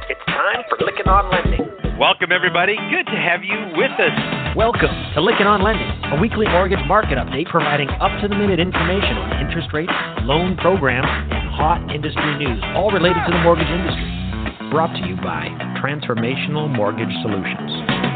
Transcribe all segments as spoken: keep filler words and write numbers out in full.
It's time for Lykken on Lending. Welcome, everybody. Good to have you with us. Welcome to Lykken on Lending, a weekly mortgage market update providing up-to-the-minute information on interest rates, loan programs, and hot industry news, all related to the mortgage industry. Brought to you by Transformational Mortgage Solutions.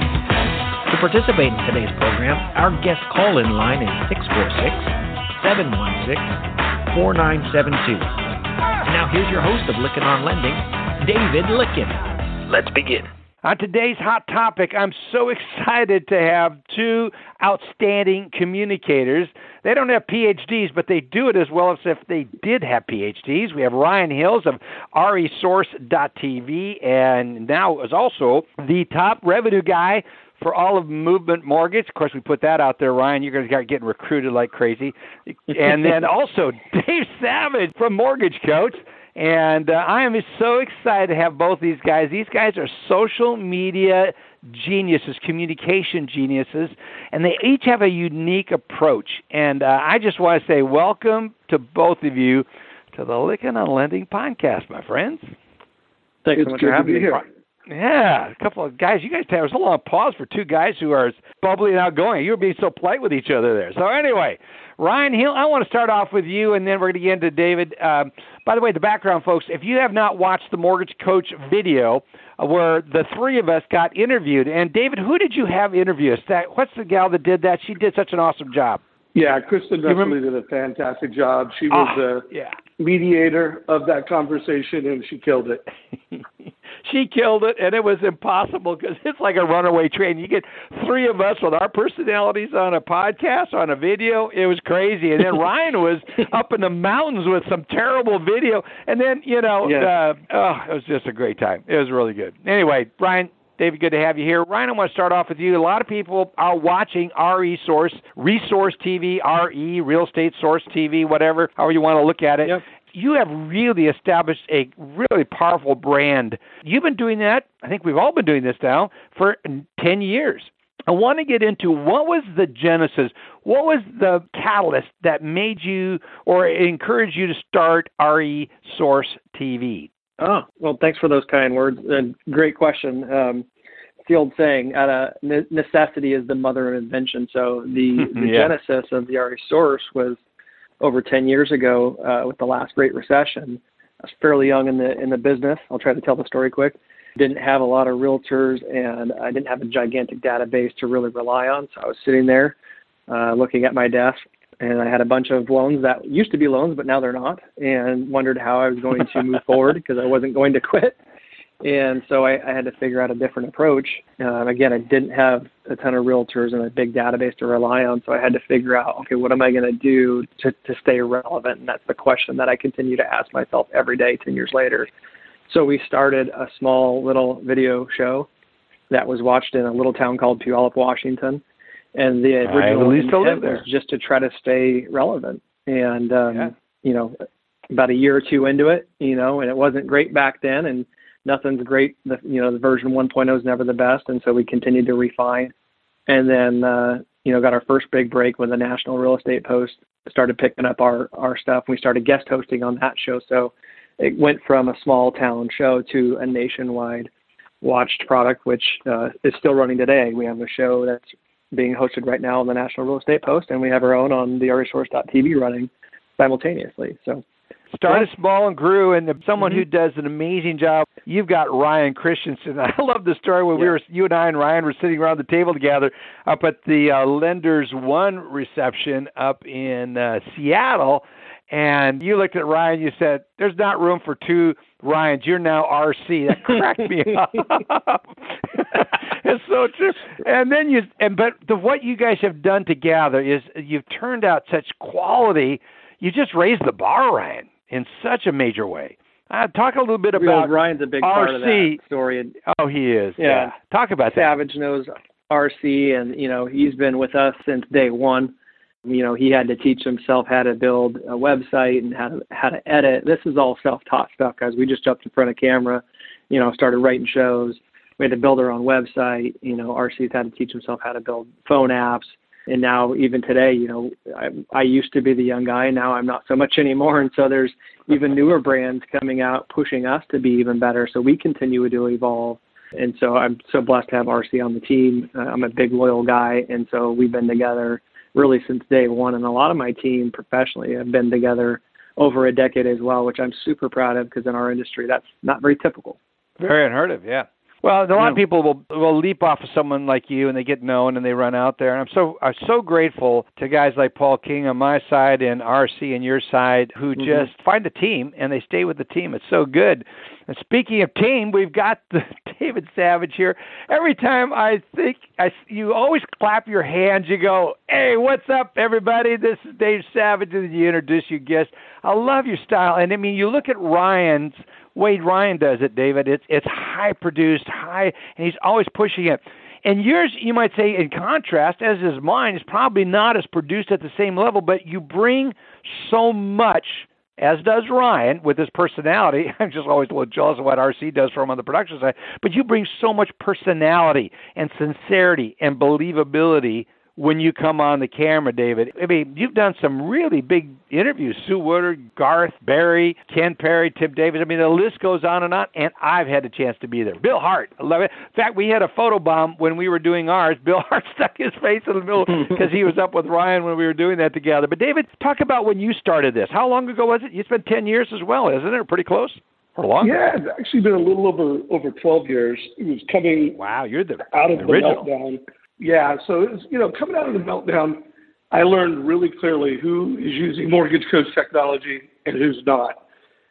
To participate in today's program, our guest call-in line is six four six, seven one six, four nine seven two. And now here's your host of Lykken on Lending, David Lykken. Let's begin. On today's Hot Topic, I'm so excited to have two outstanding communicators. They don't have P H Ds, but they do it as well as if they did have P H Ds. We have Ryan Hills of R E Source dot T V, and now is also the top revenue guy for all of Movement Mortgage. Of course, we put that out there, Ryan. You're going to start getting recruited like crazy. And then also Dave Savage from Mortgage Coach. And uh, I am so excited to have both these guys. These guys are social media geniuses, communication geniuses, and they each have a unique approach. And uh, I just want to say welcome to both of you to the Lykken on Lending podcast, my friends. Thanks so much for having me here. Yeah, a couple of guys. You guys, there was a long pause for two guys who are bubbly and outgoing. You were being so polite with each other there. So anyway, Ryan Hill, I want to start off with you, and then we're going to get into David. Um, by the way, the background, folks, if you have not watched the Mortgage Coach video uh, where the three of us got interviewed, and David, who did you have interview us? That, what's the gal that did that? She did such an awesome job. Yeah, Kristen definitely did a fantastic job. She was oh, the yeah. mediator of that conversation, and she killed it. She killed it, and it was impossible because it's like a runaway train. You get three of us with our personalities on a podcast, on a video. It was crazy. And then Ryan was up in the mountains with some terrible video. And then, you know, yes. uh, oh, it was just a great time. It was really good. Anyway, Ryan, David, good to have you here. Ryan, I want to start off with you. A lot of people are watching R E Source, Resource T V, R E, Real Estate Source T V, whatever, however you want to look at it. Yep. You have really established a really powerful brand. You've been doing that, I think we've all been doing this now, for ten years. I want to get into what was the genesis, what was the catalyst that made you or encouraged you to start R E Source T V? Oh, well, thanks for those kind words. And great question. Um, it's the old saying, out of necessity is the mother of invention. So the, the yeah. genesis of the R E Source was over ten years ago uh, with the last Great Recession. I was fairly young in the in the business. I'll try to tell the story quick. Didn't have a lot of realtors, and I didn't have a gigantic database to really rely on. So I was sitting there uh, looking at my desk, and I had a bunch of loans that used to be loans, but now they're not, and wondered how I was going to move forward because I wasn't going to quit. And so I, I had to figure out a different approach. Uh, again, I didn't have a ton of realtors and a big database to rely on, so I had to figure out, okay, what am I going to do to to stay relevant? And that's the question that I continue to ask myself every day ten years later. So we started a small little video show that was watched in a little town called Puyallup, Washington. And the original intent was just to try to stay relevant. And, um, yeah. you know, about a year or two into it, you know, and it wasn't great back then, and nothing's great. The, you know, the version one point oh is never the best. And so we continued to refine. And then, uh, you know, got our first big break when the National Real Estate Post started picking up our, our stuff. We started guest hosting on that show. So it went from a small town show to a nationwide watched product, which uh, is still running today. We have a show that's being hosted right now on the National Real Estate Post, and we have our own on the R E Source dot T V running simultaneously. So started small and grew, and someone mm-hmm. who does an amazing job. You've got Ryan Christensen. I love the story when yeah. we were, you and I and Ryan were sitting around the table together up at the uh, Lenders One reception up in uh, Seattle. And you looked at Ryan, you said, there's not room for two Ryans. You're now R C. That cracked me up. It's so true. And then you, and but the, what you guys have done together is you've turned out such quality. You just raised the bar, Ryan, in such a major way. Uh, talk a little bit about Real, Ryan's a big R C. part of that story. Oh, he is. Yeah. yeah. Talk about Savage that. knows R C, and, you know, he's been with us since day one. You know, he had to teach himself how to build a website and how to how to edit. This is all self-taught stuff, guys. We just jumped in front of camera, you know, started writing shows. We had to build our own website. You know, R C's had to teach himself how to build phone apps. And now, even today, you know, I, I used to be the young guy. Now I'm not so much anymore. And so there's even newer brands coming out, pushing us to be even better. So we continue to evolve. And so I'm so blessed to have R C on the team. Uh, I'm a big, loyal guy. And so we've been together really since day one. And a lot of my team professionally have been together over a decade as well, which I'm super proud of, because in our industry, that's not very typical. Very unheard of, yeah. Well, a lot yeah. of people will will leap off of someone like you, and they get known, and they run out there. And I'm so I'm so grateful to guys like Paul King on my side and R C on your side, who mm-hmm. just find a team and they stay with the team. It's so good. And speaking of team, we've got the David Savage here. Every time I think I, you always clap your hands. You go, "Hey, what's up, everybody? This is Dave Savage," and you introduce your guest. I love your style, and I mean, you look at Ryan's. Wade Ryan does it, David. It's it's high produced, high, and he's always pushing it. And yours, you might say, in contrast, as is mine, is probably not as produced at the same level, but you bring so much, as does Ryan, with his personality. I'm just always a little jealous of what R C does for him on the production side, but you bring so much personality and sincerity and believability when you come on the camera, David. I mean, you've done some really big interviews. Sue Woodard, Garth, Barry, Ken Perry, Tim Davis. I mean, the list goes on and on, and I've had a chance to be there. Bill Hart, I love it. In fact, we had a photo bomb when we were doing ours. Bill Hart stuck his face in the middle because he was up with Ryan when we were doing that together. But, David, talk about when you started this. How long ago was it? You spent ten years as well, isn't it? Pretty close? Or longer? Yeah, it's actually been a little over over twelve years. It was coming wow, you're the, out of the the original. meltdown. Yeah, so it was, you know, coming out of the meltdown, I learned really clearly who is using Mortgage Coach technology and who's not.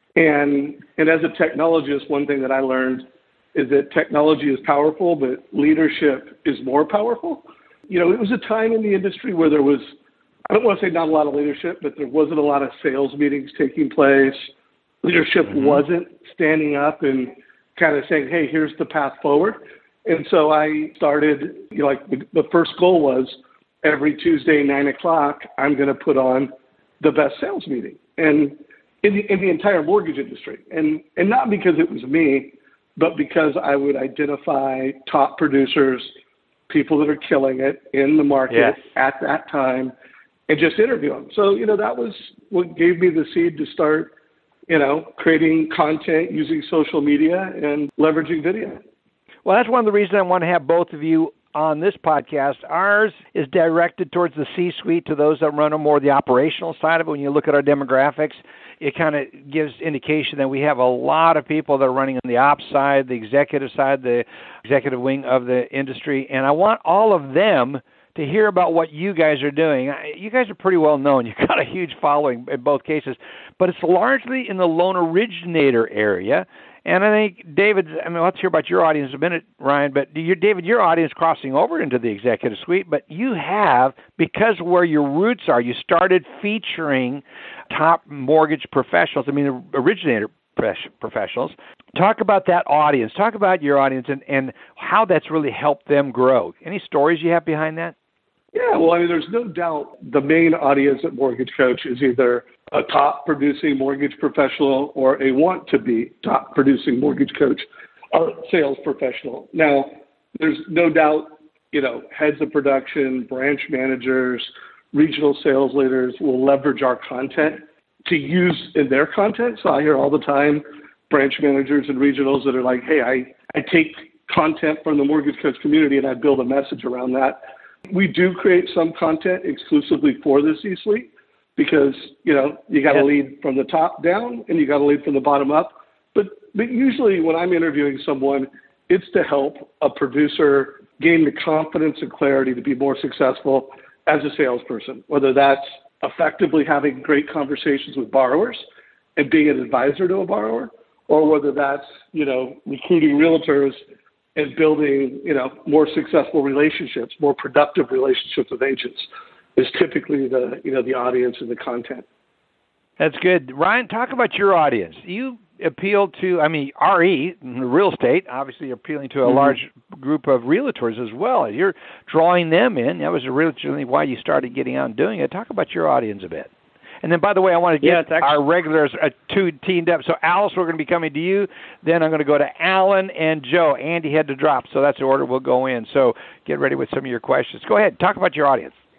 And and as a technologist, one thing that I learned is that technology is powerful, but leadership is more powerful. You know, it was a time in the industry where there was, I don't want to say not a lot of leadership, but there wasn't a lot of sales meetings taking place. Leadership mm-hmm. wasn't standing up and kind of saying, hey, here's the path forward. And so I started, you know, like the, the first goal was every Tuesday, nine o'clock, I'm going to put on the best sales meeting and in the, in the entire mortgage industry. And, and not because it was me, but because I would identify top producers, people that are killing it in the market yes. at that time, and just interview them. So, you know, that was what gave me the seed to start, you know, creating content using social media and leveraging video. Well, that's one of the reasons I want to have both of you on this podcast. Ours is directed towards the C-suite, to those that run more the operational side of it. When you look at our demographics, it kind of gives indication that we have a lot of people that are running on the ops side, the executive side, the executive wing of the industry. And I want all of them to hear about what you guys are doing. You guys are pretty well known. You've got a huge following in both cases, but it's largely in the loan originator area. And I think, David, I mean, let's hear about your audience in a minute, Ryan, but your, David, your audience crossing over into the executive suite, but you have, because where your roots are, you started featuring top mortgage professionals, I mean, originator professionals. Talk about that audience. Talk about your audience and, and how that's really helped them grow. Any stories you have behind that? Yeah, well, I mean, there's no doubt the main audience at Mortgage Coach is either a top producing mortgage professional or a want to be top producing mortgage coach or sales professional. Now, there's no doubt, you know, heads of production, branch managers, regional sales leaders will leverage our content to use in their content. So I hear all the time branch managers and regionals that are like, hey, I, I take content from the Mortgage Coach community and I build a message around that. We do create some content exclusively for the C-suite because, you know, you got to yeah. lead from the top down and you got to lead from the bottom up. But, but usually when I'm interviewing someone, it's to help a producer gain the confidence and clarity to be more successful as a salesperson, whether that's effectively having great conversations with borrowers and being an advisor to a borrower, or whether that's, you know, recruiting realtors and building, you know, more successful relationships, more productive relationships with agents is typically the, you know, the audience and the content. That's good. Ryan, talk about your audience. You appeal to, I mean, R E, real estate, obviously you're appealing to a mm-hmm. large group of realtors as well. You're drawing them in. That was originally why you started getting out and doing it. Talk about your audience a bit. And then, by the way, I want to get yeah, actually- our regulars uh, two teamed up. So, Alice, we're going to be coming to you. Then I'm going to go to Alan and Joe. Andy had to drop, so that's the order we'll go in. So get ready with some of your questions. Go ahead. Talk about your audience.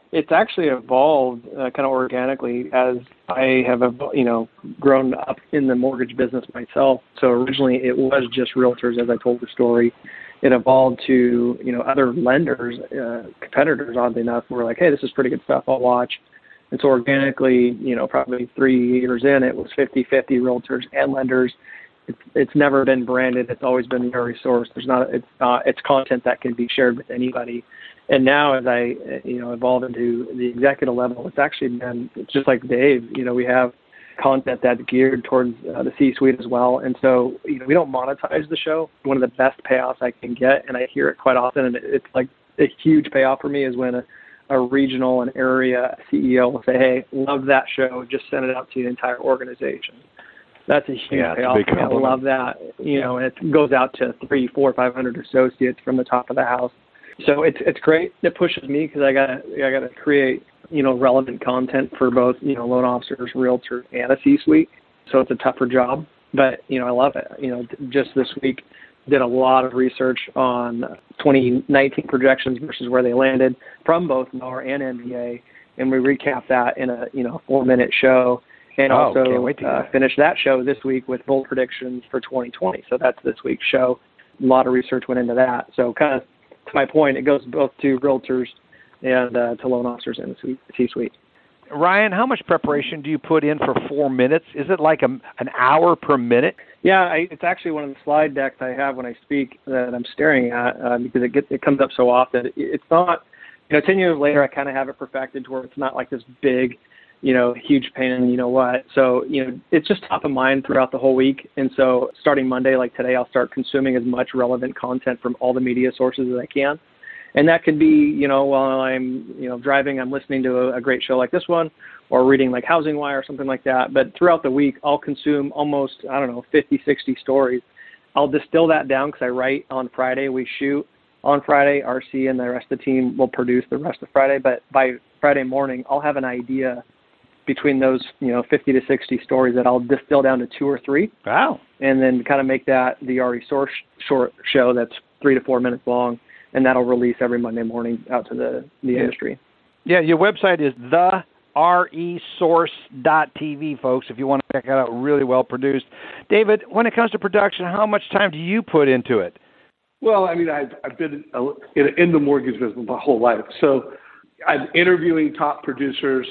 It's actually evolved uh, kind of organically as I have, you know, grown up in the mortgage business myself. So originally it was just realtors, as I told the story. It evolved to, you know, other lenders, uh, competitors, oddly enough, who were like, hey, this is pretty good stuff, I'll watch. And so organically, you know, probably three years in, it was fifty-fifty realtors and lenders. It's, it's never been branded. It's always been your resource. There's not, it's uh, it's content that can be shared with anybody. And now as I, you know, evolve into the executive level, it's actually been, it's just like Dave, you know, we have content that's geared towards uh, the C-suite as well. And so, you know, we don't monetize the show. One of the best payoffs I can get, and I hear it quite often, and it's like a huge payoff for me, is when a, a regional and area C E O will say, hey, love that show, just send it out to the entire organization. That's a huge yeah, payoff. A big I love that. You know, and it goes out to three, four, five hundred associates from the top of the house. So it's it's great. It pushes me because I gotta I gotta create, you know, relevant content for both, you know, loan officers, realtors, and a C-suite. So it's a tougher job, but you know, I love it. You know, just this week did a lot of research on twenty nineteen projections versus where they landed from both N A R and N B A, and we recapped that in a you know four minute show, and oh, also uh, finished that show this week with bold predictions for twenty twenty. So that's this week's show. A lot of research went into that. So kind of to my point, it goes both to realtors and uh, to loan officers in the C-suite. Ryan, how much preparation do you put in for four minutes? Is it like a, an hour per minute? Yeah, I, it's actually one of the slide decks I have when I speak that I'm staring at uh, because it gets it comes up so often. It, it's not, you know, ten years later, I kind of have it perfected to where it's not like this big, you know, huge pain in you know what. So, you know, it's just top of mind throughout the whole week. And so starting Monday, like today, I'll start consuming as much relevant content from all the media sources as I can. And that could be, you know, while I'm, you know, driving, I'm listening to a, a great show like this one, or reading like Housing Wire or something like that. But throughout the week, I'll consume almost, I don't know, fifty, sixty stories. I'll distill that down because I write on Friday. We shoot on Friday. R C and the rest of the team will produce the rest of Friday. But by Friday morning, I'll have an idea between those, you know, fifty to sixty stories that I'll distill down to two or three. Wow. And then kind of make that the R E Source short show that's three to four minutes long. And that'll release every Monday morning out to the, the yeah. industry. Yeah, your website is the R E source dot T V, folks, if you want to check it out. Really well produced. David, when it comes to production, how much time do you put into it? Well, I mean, I've, I've been in, in the mortgage business my whole life. So I'm interviewing top producers.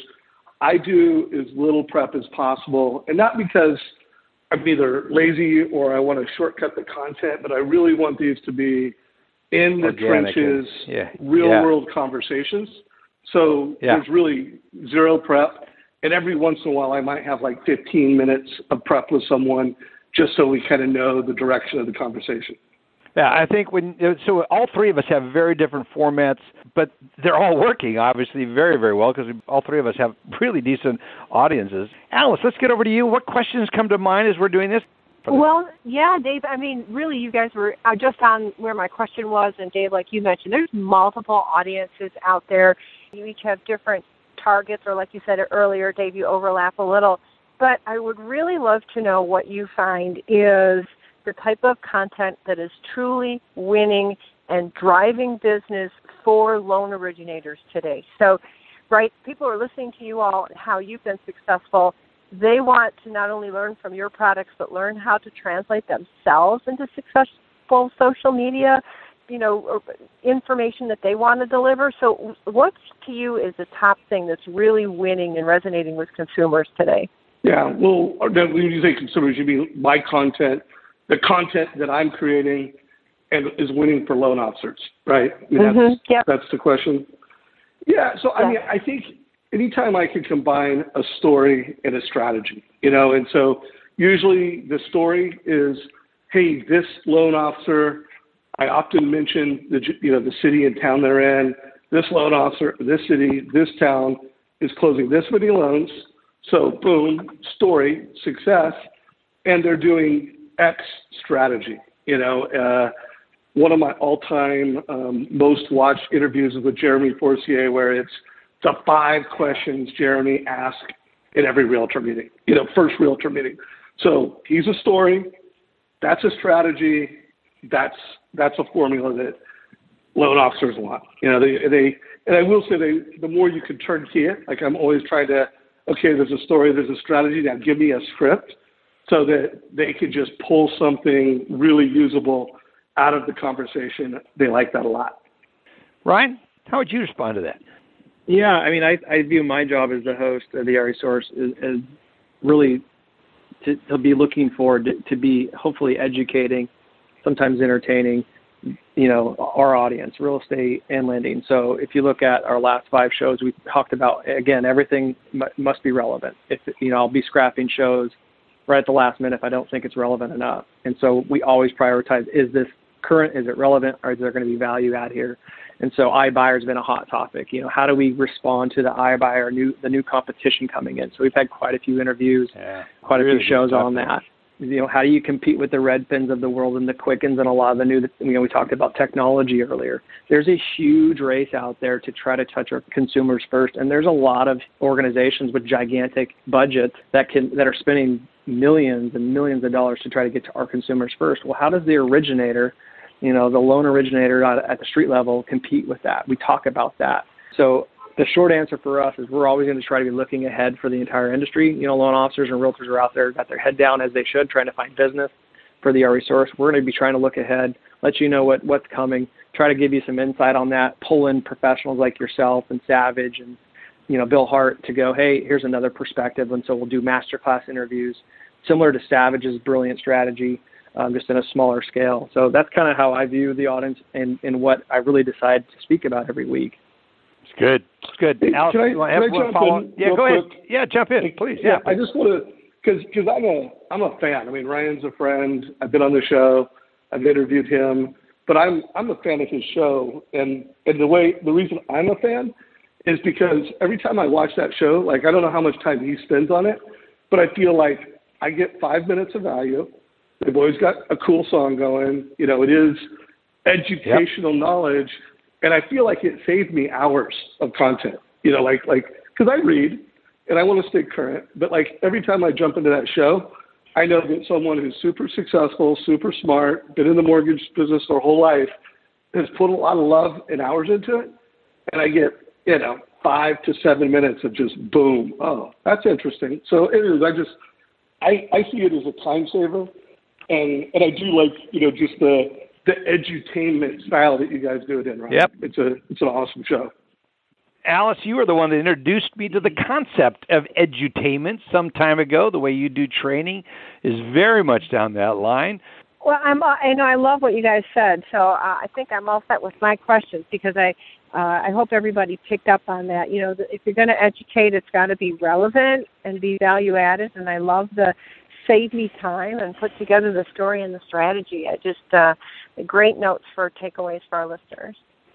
I do as little prep as possible, and not because I'm either lazy or I want to shortcut the content, but I really want these to be in the Organic trenches, and, yeah, real-world yeah. conversations. So yeah. there's really zero prep. And every once in a while, I might have like fifteen minutes of prep with someone just so we kind of know the direction of the conversation. Yeah, I think when so all three of us have very different formats, but they're all working obviously very, very well because all three of us have really decent audiences. Alice, let's get over to you. What questions come to mind as we're doing this? Well, yeah, Dave, I mean, really, you guys were just on where my question was, and Dave, like you mentioned, there's multiple audiences out there. You each have different targets, or like you said earlier, Dave, you overlap a little. But I would really love to know what you find is the type of content that is truly winning and driving business for loan originators today. So, right, people are listening to you all, how you've been successful. They want to not only learn from your products, but learn how to translate themselves into successful social media, you know, information that they want to deliver. So what to you is the top thing that's really winning and resonating with consumers today? Yeah, well, when you say consumers, you mean my content, the content that I'm creating and is winning for loan officers, right? I mean, mm-hmm. that's, yep. that's the question. Yeah, so I yeah. mean, I think anytime I can combine a story and a strategy, you know, and so usually the story is, hey, this loan officer, I often mention the, you know, the city and town they're in. This loan officer, this city, this town is closing this many loans. So boom, story, success, and they're doing X strategy. You know, uh, one of my all-time um, most watched interviews is with Jeremy Forcier, where it's the five questions Jeremy asks in every realtor meeting, you know, first realtor meeting. So he's a story, that's a strategy, that's that's a formula that loan officers want. You know, they, they, and I will say they, the more you can turnkey it, like I'm always trying to, okay, there's a story, there's a strategy, now give me a script so that they can just pull something really usable out of the conversation. They like that a lot. Ryan, how would you respond to that? Yeah, I mean, I, I view my job as the host of the REsource as, as really to, to be looking forward to, to be hopefully educating, sometimes entertaining, you know, our audience, real estate and lending. So if you look at our last five shows, we talked about, again, everything m- must be relevant. If, you know, I'll be scrapping shows right at the last minute if I don't think it's relevant enough. And so we always prioritize, is this current, is it relevant, or is there going to be value add here? And so iBuyer has been a hot topic. You know, how do we respond to the iBuyer, new the new competition coming in? So we've had quite a few interviews, yeah, quite a really few shows on that. You know, how do you compete with the Redfins of the world and the Quickens and a lot of the new, you know, we talked about technology earlier. There's a huge race out there to try to touch our consumers first. And there's a lot of organizations with gigantic budgets that can, that are spending millions and millions of dollars to try to get to our consumers first. Well, how does the originator, you know, the loan originator at the street level compete with that? We talk about that. So the short answer for us is we're always going to try to be looking ahead for the entire industry. You know, loan officers and realtors are out there, got their head down as they should, trying to find business for the REsource. We're going to be trying to look ahead, let you know what, what's coming, try to give you some insight on that, pull in professionals like yourself and Savage and, you know, Bill Hart to go, hey, here's another perspective. And so we'll do masterclass interviews similar to Savage's brilliant strategy, um, just in a smaller scale. So that's kind of how I view the audience and, and what I really decide to speak about every week. It's good. It's good. Hey, Alex, can I, you want can to I jump follow? in Yeah, go quick? ahead. Yeah, jump in, please. Yeah, yeah I just want to, because because I'm a I'm a fan. I mean, Ryan's a friend. I've been on the show. I've interviewed him, but I'm I'm a fan of his show, and and the way the reason I'm a fan is because every time I watch that show, like I don't know how much time he spends on it, but I feel like I get five minutes of value. They've always got a cool song going. You know, it is educational yep. knowledge. And I feel like it saved me hours of content, you know, like, like, cause I read and I want to stay current, but like every time I jump into that show, I know that someone who's super successful, super smart, been in the mortgage business their whole life, has put a lot of love and hours into it. And I get, you know, five to seven minutes of just boom. Oh, that's interesting. So it is, I just, I, I see it as a time saver. And, and I do like, you know, just the, the edutainment style that you guys do it in, right? Yep. It's a it's an awesome show. Alice, you were the one that introduced me to the concept of edutainment some time ago. The way you do training is very much down that line. Well, I'm, uh, I know I love what you guys said, so uh, I think I'm all set with my questions because I, uh, I hope everybody picked up on that. You know, if you're going to educate, it's got to be relevant and be value added. And I love the save me time and put together the story and the strategy. I just uh, great notes for takeaways for our listeners.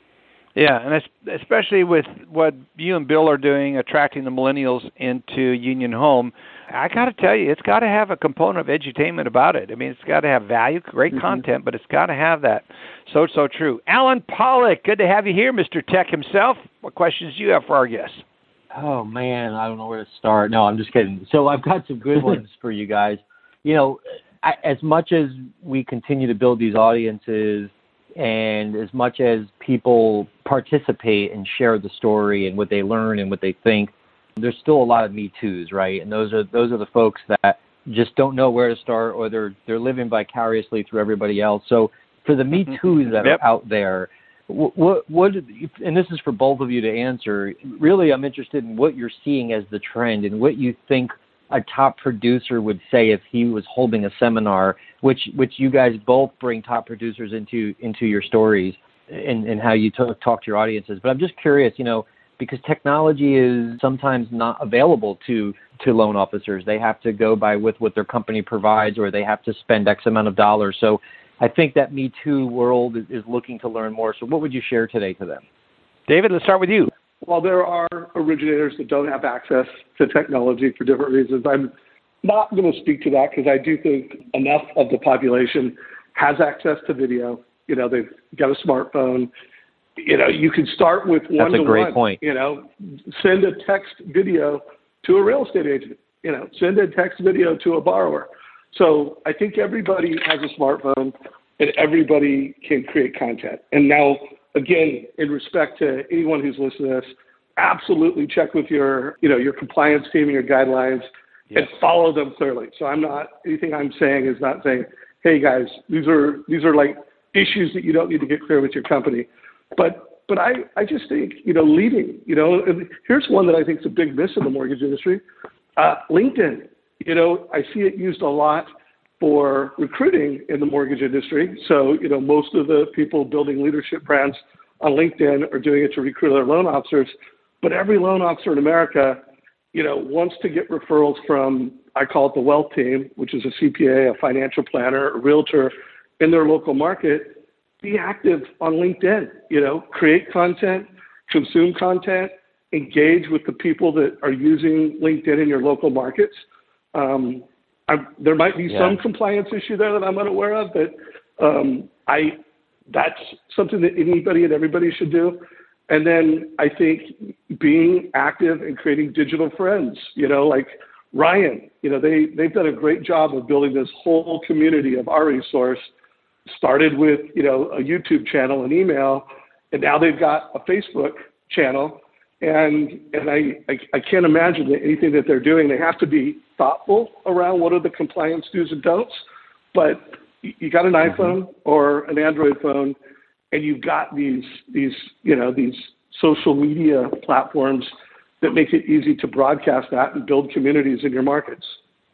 Yeah, and especially with what you and Bill are doing, attracting the millennials into Union Home, I got to tell you, it's got to have a component of edutainment about it. I mean, it's got to have value, great mm-hmm. content, but it's got to have that. So, so true. Alan Pollock, good to have you here, Mister Tech himself. What questions do you have for our guests? Oh, man, I don't know where to start. No, I'm just kidding. So I've got some good ones for you guys. You know, I, as much as we continue to build these audiences and as much as people participate and share the story and what they learn and what they think, there's still a lot of Me Too's, right? And those are those are the folks that just don't know where to start, or they're they're living vicariously through everybody else. So for the Me Too's that yep. are out there, what, what what and this is for both of you to answer. Really, I'm interested in what you're seeing as the trend and what you think a top producer would say if he was holding a seminar, which which you guys both bring top producers into into your stories and, and how you t- talk to your audiences. But I'm just curious, you know, because technology is sometimes not available to, to loan officers. They have to go by with what their company provides, or they have to spend X amount of dollars. So I think that Me Too world is, is looking to learn more. So what would you share today to them? David, let's start with you. While there are originators that don't have access to technology for different reasons, I'm not going to speak to that because I do think enough of the population has access to video. You know, they've got a smartphone. You know, you can start with one-to-one. That's a great point. You know, send a text video to a real estate agent. You know, send a text video to a borrower. So I think everybody has a smartphone and everybody can create content. And now again, in respect to anyone who's listening to this, absolutely check with your, you know, your compliance team and your guidelines yes. and follow them clearly. So I'm not, anything I'm saying is not saying, hey guys, these are, these are like issues that you don't need to get clear with your company. But, but I, I just think, you know, leading, you know, and here's one that I think is a big miss in the mortgage industry. Uh, LinkedIn, you know, I see it used a lot for recruiting in the mortgage industry. So, you know, most of the people building leadership brands on LinkedIn are doing it to recruit their loan officers. But every loan officer in America, you know, wants to get referrals from, I call it the wealth team, which is a C P A, a financial planner, a realtor in their local market. Be active on LinkedIn, you know, create content, consume content, engage with the people that are using LinkedIn in your local markets. Um, I'm, there might be yeah. some compliance issue there that I'm unaware of, but um, I that's something that anybody and everybody should do. And then I think being active and creating digital friends, you know, like Ryan, you know, they, they've done a great job of building this whole community of our resource, started with, you know, a YouTube channel and email, and now they've got a Facebook channel. And and I, I, I can't imagine that anything that they're doing, they have to be thoughtful around what are the compliance do's and don'ts. But you got an iPhone or an Android phone, and you've got these these you know these social media platforms that make it easy to broadcast that and build communities in your markets.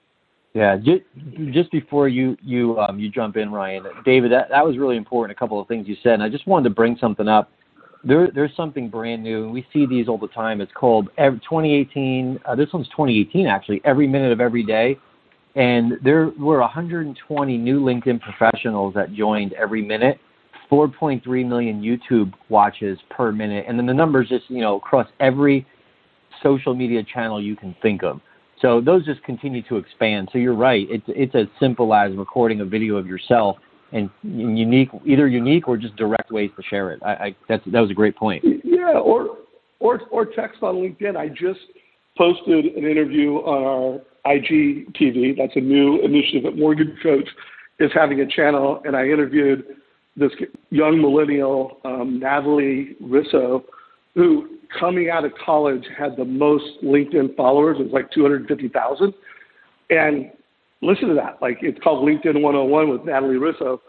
Yeah, just, just before you you um, you jump in, Ryan, David, that, that was really important. A couple of things you said, and I just wanted to bring something up. There, there's something brand new, and we see these all the time. It's called twenty eighteen. Uh, this one's twenty eighteen, actually. Every minute of every day. And there were one hundred twenty new LinkedIn professionals that joined every minute, four point three million YouTube watches per minute. And then the numbers just, you know, across every social media channel you can think of. So those just continue to expand. So you're right. It's it's as simple as recording a video of yourself and unique, either unique or just direct ways to share it. I, I that's that was a great point. Yeah, or or or text on LinkedIn. I just posted an interview on our I G T V. That's a new initiative that Mortgage Coach is having a channel, and I interviewed this young millennial, um, Natalie Risso, who coming out of college had the most LinkedIn followers. It was like two hundred fifty thousand. And listen to that. Like, it's called LinkedIn one oh one with Natalie Risso.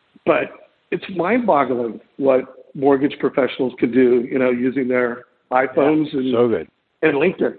But it's mind-boggling what mortgage professionals can do, you know, using their iPhones yeah, and, so good. and LinkedIn.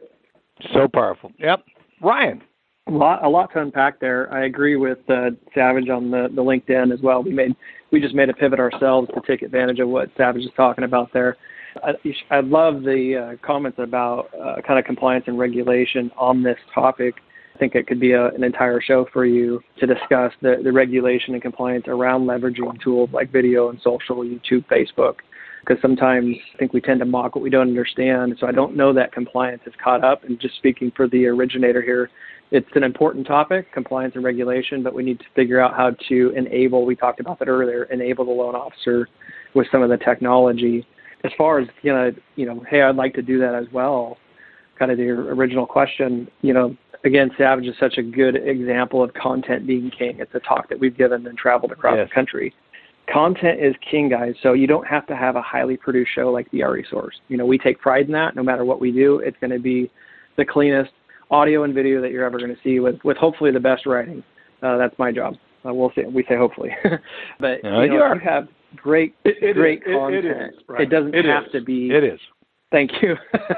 So powerful. Yep. Ryan. A lot, a lot to unpack there. I agree with uh, Savage on the, the LinkedIn as well. We made, we just made a pivot ourselves to take advantage of what Savage is talking about there. I, I love the uh, comments about uh, kind of compliance and regulation on this topic. I think it could be a, an entire show for you to discuss the, the regulation and compliance around leveraging tools like video and social, YouTube, Facebook, because sometimes I think we tend to mock what we don't understand. So I don't know that compliance is caught up. And just speaking for the originator here, it's an important topic, compliance and regulation, but we need to figure out how to enable, we talked about that earlier, enable the loan officer with some of the technology. As far as, you know, you know, hey, I'd like to do that as well, kind of your original question, you know, again, Savage is such a good example of content being king. It's a talk that we've given and traveled across yes. the country. Content is king, guys, so you don't have to have a highly produced show like the R-Resource. You know, we take pride in that. No matter what we do, it's going to be the cleanest audio and video that you're ever going to see with, with hopefully the best writing. Uh, that's my job. Uh, we'll say, we say hopefully. But no, you know, you, are. you have great, it, it great is, content. It, it, is, right. it doesn't it have is. to be. It is. Thank you.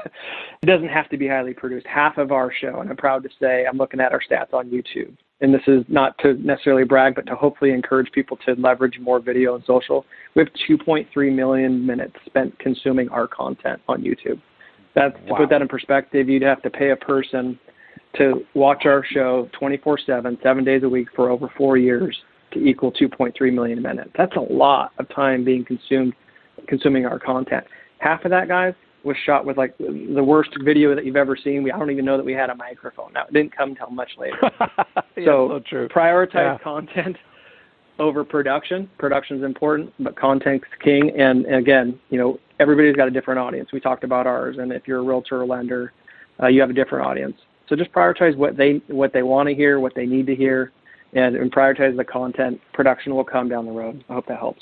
It doesn't have to be highly produced. Half of our show, and I'm proud to say, I'm looking at our stats on YouTube. And this is not to necessarily brag, but to hopefully encourage people to leverage more video and social. We have two point three million minutes spent consuming our content on YouTube. That's, wow. To put that in perspective, you'd have to pay a person to watch our show twenty-four seven, seven days a week for over four years to equal two point three million minutes. That's a lot of time being consumed, consuming our content. Half of that, guys, was shot with like the worst video that you've ever seen. We I don't even know that we had a microphone. Now, it didn't come until much later. yeah, so, so true. prioritize yeah. content over production. Production is important, but content's king. And, and again, you know, everybody's got a different audience. We talked about ours, and if you're a realtor or lender, uh, you have a different audience. So just prioritize what they what they want to hear, what they need to hear, and, and prioritize the content. Production will come down the road. I hope that helps.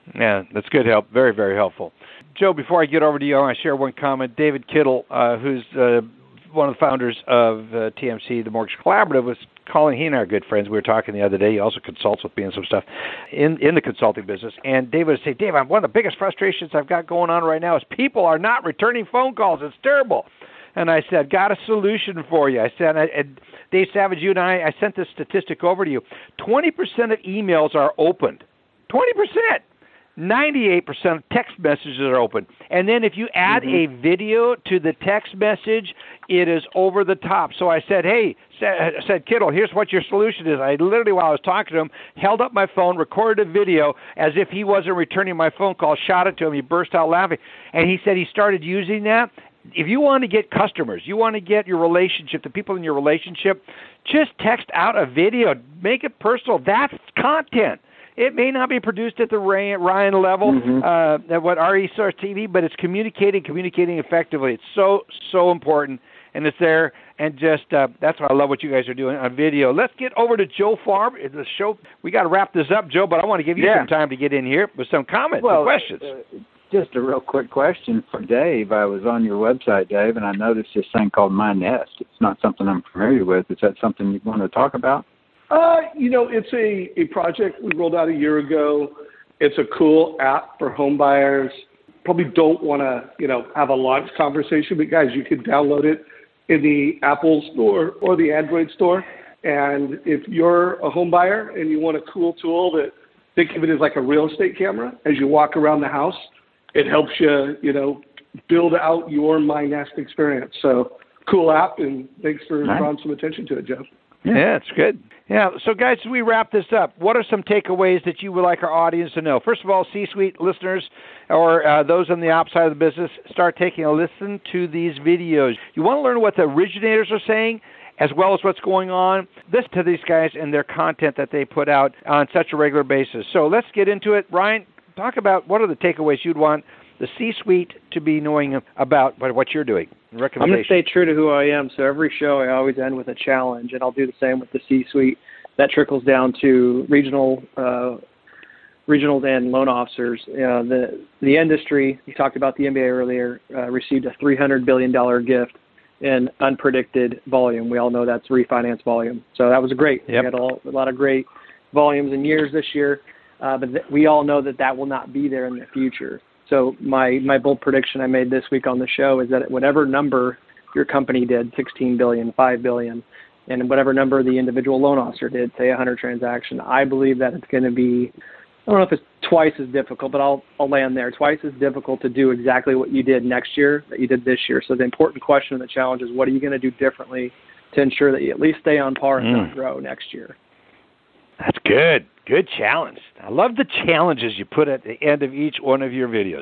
Yeah, that's good help. Very, very helpful. Joe, before I get over to you, I want to share one comment. David Kittle, uh, who's uh, one of the founders of uh, T M C, the Mortgage Collaborative, was calling. He and I are good friends. We were talking the other day. He also consults with me and some stuff in, in the consulting business. And David would say, Dave, I'm, one of the biggest frustrations I've got going on right now is people are not returning phone calls. It's terrible. And I said, got a solution for you. I said, and Dave Savage, you and I, I sent this statistic over to you. twenty percent of emails are opened. twenty percent. ninety-eight percent of text messages are open. And then if you add mm-hmm. a video to the text message, it is over the top. So I said, hey, I said, Kittle, here's what your solution is. I literally, while I was talking to him, held up my phone, recorded a video as if he wasn't returning my phone call, shot it to him. He burst out laughing. And he said he started using that. If you want to get customers, you want to get your relationship, the people in your relationship, just text out a video. Make it personal. That's content. It may not be produced at the Ryan level, mm-hmm. uh, at what R E Source T V, but it's communicating, communicating effectively. It's so, so important, and it's there. And just uh, that's why I love what you guys are doing on video. Let's get over to Joe Farb. The show, we got to wrap this up, Joe, but I want to give you yeah. some time to get in here with some comments well, and questions. Uh, just a real quick question for Dave. I was on your website, Dave, and I noticed this thing called My Nest. It's not something I'm familiar with. Is that something you want to talk about? Uh, you know, it's a, a project we rolled out a year ago. It's a cool app for home buyers. Probably don't want to, you know, have a launch conversation, but guys, you can download it in the Apple store or the Android store. And if you're a home buyer and you want a cool tool that, think of it as like a real estate camera, as you walk around the house, it helps you, you know, build out your My Nest experience. So cool app, and thanks for nice. drawing some attention to it, Joe. Yeah, it's good. Yeah, so guys, as we wrap this up, what are some takeaways that you would like our audience to know? First of all, C-suite listeners or uh, those on the outside of the business, start taking a listen to these videos. You want to learn what the originators are saying as well as what's going on. Listen to these guys and their content that they put out on such a regular basis. So let's get into it. Ryan, talk about what are the takeaways you'd want the C-suite to be knowing about what you're doing. I'm going to stay true to who I am. So every show I always end with a challenge, and I'll do the same with the C-suite. That trickles down to regional, uh, regionals and loan officers. Uh, the the industry, you talked about the N B A earlier, uh, received a three hundred billion dollars gift in unpredicted volume. We all know that's refinance volume. So that was great. Yep. We had a, a lot of great volumes and years this year, uh, but th- we all know that that will not be there in the future. So my, my bold prediction I made this week on the show is that whatever number your company did, sixteen billion dollars, five billion dollars, and whatever number the individual loan officer did, say one hundred transaction, I believe that it's going to be, I don't know if it's twice as difficult, but I'll, I'll land there, twice as difficult to do exactly what you did next year that you did this year. So the important question and the challenge is, what are you going to do differently to ensure that you at least stay on par and mm. not grow next year? That's good. Good challenge. I love the challenges you put at the end of each one of your videos.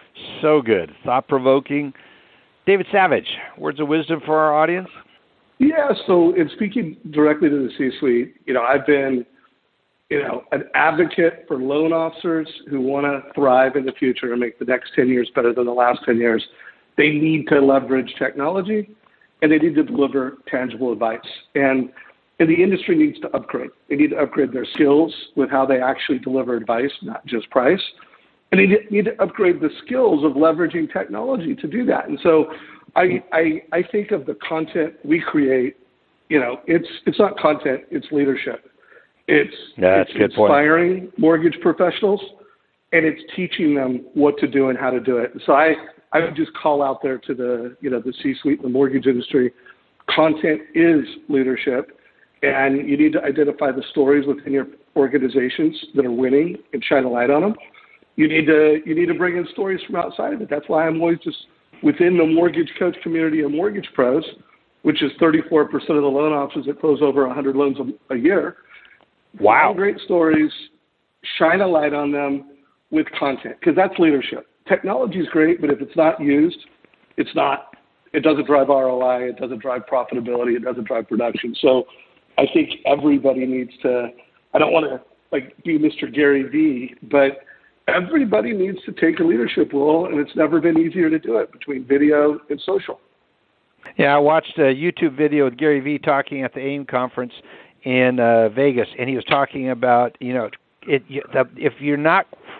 So good. Thought-provoking. David Savage, words of wisdom for our audience? Yeah, so in speaking directly to the C-suite, you know, I've been, you know, an advocate for loan officers who want to thrive in the future and make the next ten years better than the last ten years. They need to leverage technology, and they need to deliver tangible advice. And And the industry needs to upgrade. They need to upgrade their skills with how they actually deliver advice, not just price. And they need to upgrade the skills of leveraging technology to do that. And so I, I, I think of the content we create, you know, it's it's not content, it's leadership. It's, yeah, that's it's a good inspiring point. mortgage professionals, and it's teaching them what to do and how to do it. So I, I would just call out there to the, you know, the C-suite in the mortgage industry, content is leadership. And you need to identify the stories within your organizations that are winning and shine a light on them. You need to you need to bring in stories from outside of it. That's why I'm always just within the mortgage coach community of Mortgage Pros, which is thirty-four percent of the loan officers that close over one hundred loans a, a year. Wow. Find great stories, shine a light on them with content, because that's leadership. Technology is great, but if it's not used, it's not. It doesn't drive R O I. It doesn't drive profitability. It doesn't drive production. So I think everybody needs to, I don't want to like be Mister Gary Vee, but everybody needs to take a leadership role, and it's never been easier to do it between video and social. Yeah, I watched a YouTube video with Gary Vee talking at the AIM conference in uh, Vegas, and he was talking about, you know, it, you, the, if you're not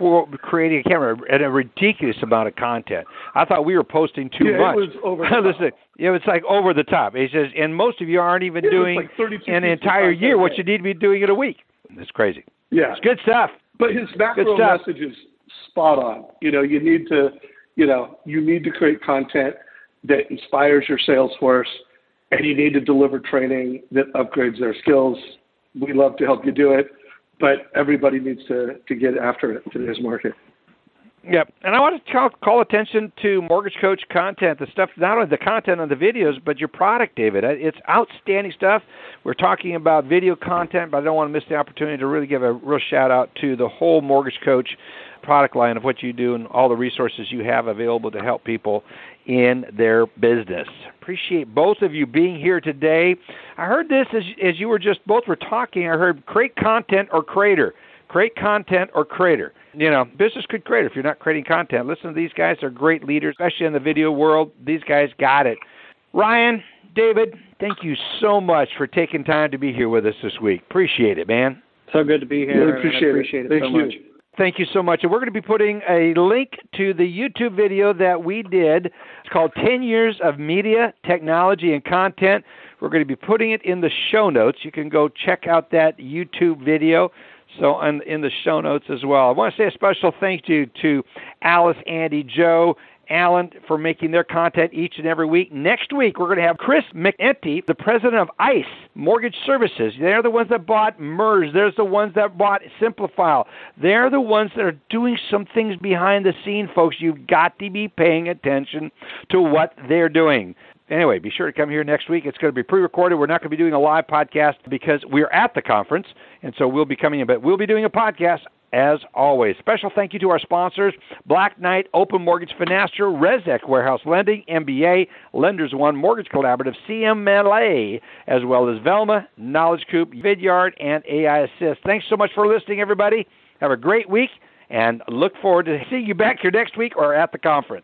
for creating a camera and a ridiculous amount of content. I thought we were posting too yeah, much. It was over the top. Listen, it was like over the top. He says, and most of you aren't even yeah, doing like an entire year what you need to be doing in a week. It's crazy. Yeah. It's good stuff. But his macro message is spot on. You know, you need to, you know, you need to create content that inspires your sales force, and you need to deliver training that upgrades their skills. We love to help you do it, but everybody needs to, to get after it in today's market. Yep, and I want to call, call attention to Mortgage Coach content, the stuff, not only the content on the videos, but your product, David. It's outstanding stuff. We're talking about video content, but I don't want to miss the opportunity to really give a real shout-out to the whole Mortgage Coach product line of what you do and all the resources you have available to help people in their business. Appreciate both of you being here today. I heard this as, as you were just both were talking. I heard create content or creator. Create content or creator. You know, business could create if you're not creating content. Listen to these guys. They're great leaders, especially in the video world. These guys got it. Ryan, David, thank you so much for taking time to be here with us this week. Appreciate it, man. So good to be here. Really appreciate, I appreciate it, it so Thank much. You. Thank you so much. And we're going to be putting a link to the YouTube video that we did. It's called ten years of Media, Technology, and Content. We're going to be putting it in the show notes. You can go check out that YouTube video. So on, in the show notes as well. I want to say a special thank you to Alice, Andy, Joe, Alan for making their content each and every week. Next week, we're going to have Chris McEntee, the president of ICE Mortgage Services. They're the ones that bought MERS. They're the ones that bought Simplifile. They're the ones that are doing some things behind the scene, folks. You've got to be paying attention to what they're doing. Anyway, be sure to come here next week. It's going to be pre-recorded. We're not going to be doing a live podcast because we're at the conference, and so we'll be coming in. But we'll be doing a podcast as always. Special thank you to our sponsors, Black Knight, Open Mortgage Finastra, Resec Warehouse Lending, M B A, Lenders One, Mortgage Collaborative, C M L A, as well as Velma, Knowledge Coop, Vidyard, and A I Assist. Thanks so much for listening, everybody. Have a great week, and look forward to seeing you back here next week or at the conference.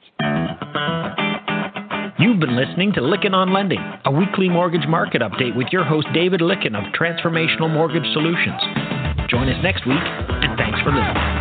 You've been listening to Lykken on Lending, a weekly mortgage market update with your host David Lykken of Transformational Mortgage Solutions. Join us next week, and thanks for listening.